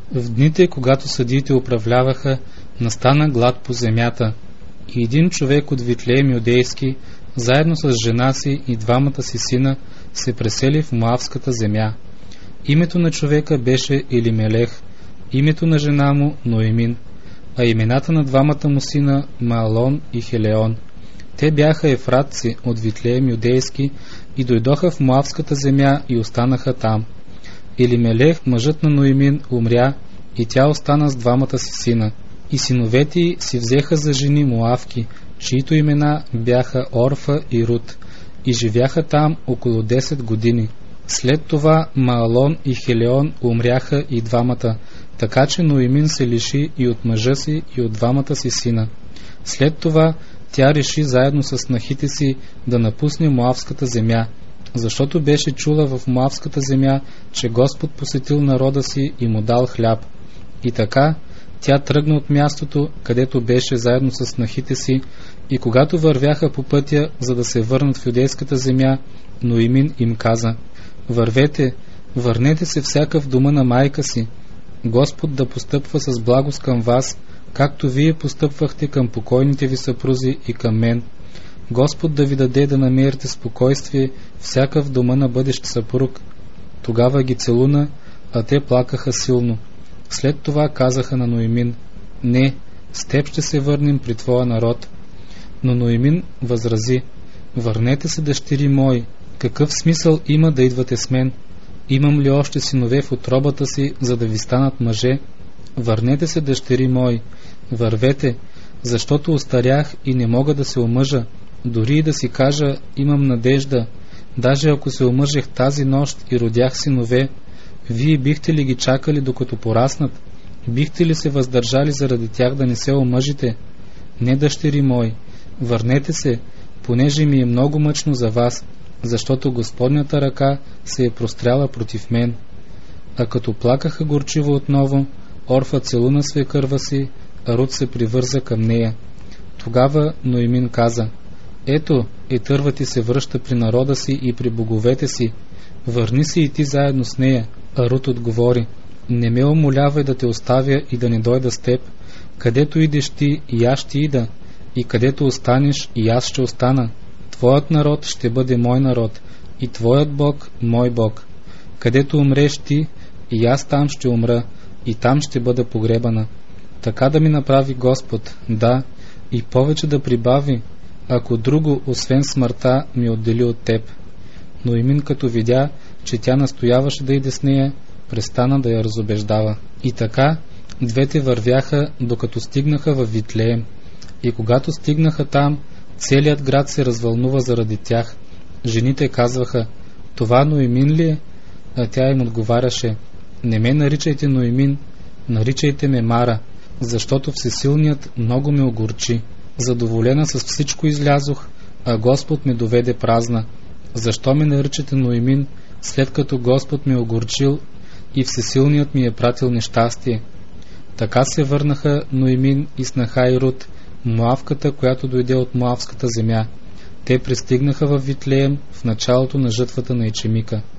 В дните, когато съдиите управляваха, настана глад по земята, и един човек от Витлеем юдейски, заедно с жена си и двамата си сина, се пресели в Моавската земя. Името на човека беше Елимелех, името на жена му Ноемин, а имената на двамата му сина Маалон и Хелеон. Те бяха ефратци от Витлеем юдейски и дойдоха в Моавската земя и останаха там. Елимелех, мъжът на Ноемин, умря и тя остана с двамата си сина. И синовете й си взеха за жени Моавки, чието имена бяха Орфа и Рут, и живяха там около 10 години. След това Маалон и Хелеон умряха и двамата, така че Ноемин се лиши и от мъжа си и от двамата си сина. След това тя реши заедно с снахите си да напусне Моавската земя, защото беше чула в Моавската земя, че Господ посетил народа си и му дал хляб. И така тя тръгна от мястото, където беше заедно с снахите си, и когато вървяха по пътя, за да се върнат в юдейската земя, Ноемин им каза: вървете, върнете се всяка в дома на майка си. Господ да постъпва с благост към вас, както вие постъпвахте към покойните ви съпрузи и към мен. Господ да ви даде да намерите спокойствие всяка в дома на бъдещ съпруг. Тогава ги целуна, а те плакаха силно. След това казаха на Ноемин: не, с теб ще се върнем при твоя народ. Но Ноемин възрази: върнете се, дъщери мои, какъв смисъл има да идвате с мен? Имам ли още синове в утробата си, за да ви станат мъже? Върнете се, дъщери мои, вървете, защото остарях и не мога да се омъжа, дори и да си кажа: имам надежда. Даже ако се омъжех тази нощ и родях синове, вие бихте ли ги чакали докато пораснат? Бихте ли се въздържали заради тях да не се омъжите? Не, дъщери мои, върнете се, понеже ми е много мъчно за вас, защото Господнята ръка се е простряла против мен. А като плакаха горчиво отново, Орфа целуна свекърва си, а Рут се привърза към нея. Тогава Ноемин каза: ето, Етърва ти се връща при народа си и при боговете си, върни се и ти заедно с нея. А Рут отговори: не ме умолявай да те оставя и да не дойда с теб. Където идеш ти, и аз ще ида, и където останеш, и аз ще остана. Твоят народ ще бъде мой народ, и твоят Бог мой Бог. Където умреш ти, и аз там ще умра, и там ще бъда погребана. Така да ми направи Господ, да, и повече да прибави, ако друго, освен смъртта, ми отдели от теб. Ноемин, като видя, че тя настояваше да иде с нея, престана да я разубеждава. И така двете вървяха, докато стигнаха във Витлеем. И когато стигнаха там, целият град се развълнува заради тях. Жените казваха: това Ноемин ли е? А тя им отговаряше: не ме наричайте Ноемин, наричайте ме Мара, защото Всесилният много ме огорчи. Задоволена с всичко излязох, а Господ ме доведе празна. Защо ме наричате Ноемин, след като Господ ме огорчил и Всесилният ми е пратил нещастие? Така се върнаха Ноемин и снаха и Рут, Моавката, която дойде от Моавската земя. Те пристигнаха във Витлеем в началото на жътвата на ечемика.